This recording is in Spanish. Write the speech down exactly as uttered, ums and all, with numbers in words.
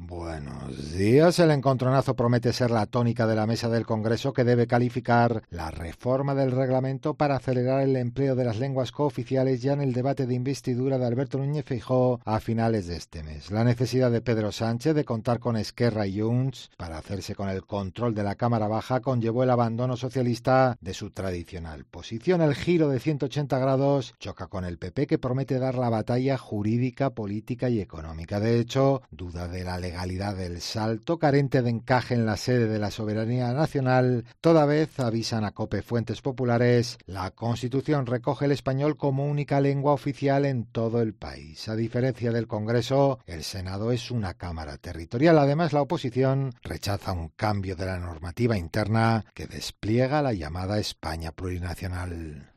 Buenos días. El encontronazo promete ser la tónica de la mesa del Congreso, que debe calificar la reforma del reglamento para acelerar el empleo de las lenguas cooficiales ya en el debate de investidura de Alberto Núñez Feijóo a finales de este mes. La necesidad de Pedro Sánchez de contar con Esquerra y Junts para hacerse con el control de la Cámara Baja conllevó el abandono socialista de su tradicional posición. El giro de ciento ochenta grados choca con el P P, que promete dar la batalla jurídica, política y económica. De hecho, duda de la legalidad del salto, carente de encaje en la sede de la soberanía nacional. Toda vez, avisan a COPE fuentes populares, la Constitución recoge el español como única lengua oficial en todo el país. A diferencia del Congreso, el Senado es una cámara territorial. Además, la oposición rechaza un cambio de la normativa interna que despliega la llamada España plurinacional.